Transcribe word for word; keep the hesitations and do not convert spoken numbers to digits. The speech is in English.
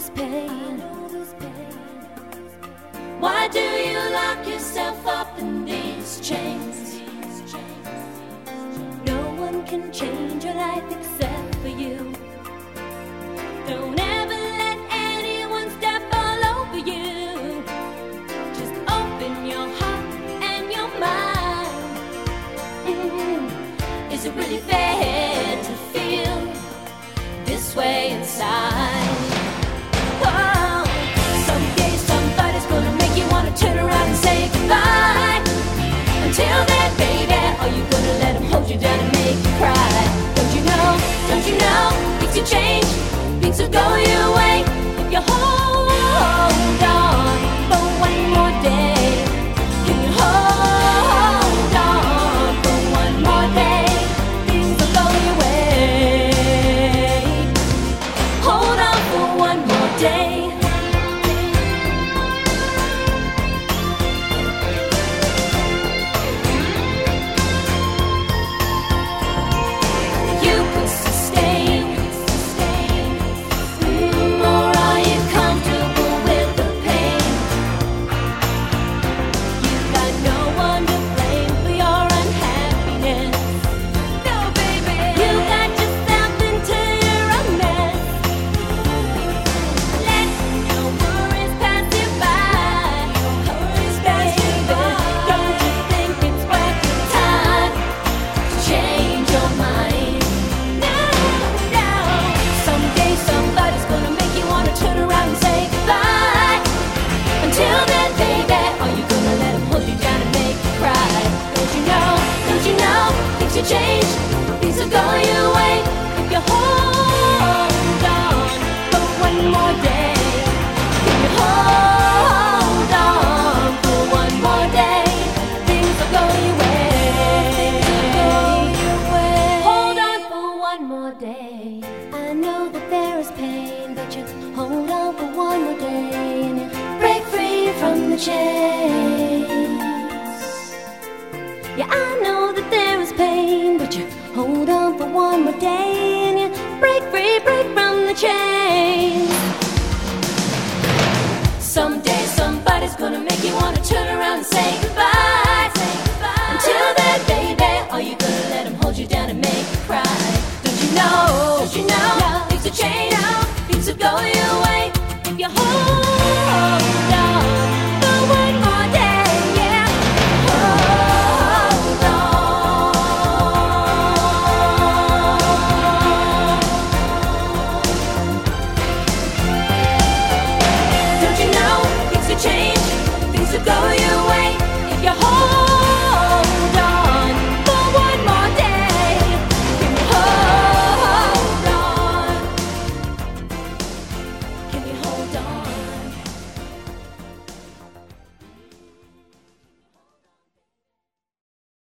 this pain. Why do you lock yourself up in these chains? No one can change your life except for you. Don't ever let anyone step all over you. Just open your heart and your mind. Mm. Is it really fair to feel this way inside? Whoa. Someday somebody's gonna make you wanna turn around and say goodbye. Until then, baby, are you gonna let them hold you down and make you cry? Don't you know, don't you know, things will change, things will go your way if you hold on for one more day. Can you hold on for one more day? Things will go your way. Hold on for one more day. Change, things will go your way if you hold on for one more day. If you hold on for one more day, things will go your way. Hold on for one more day. I know that there is pain, but you hold on for one more day and you break free from the chains. Yeah, I know that there is pain, but you hold on for one more day and you break free, break from the chains.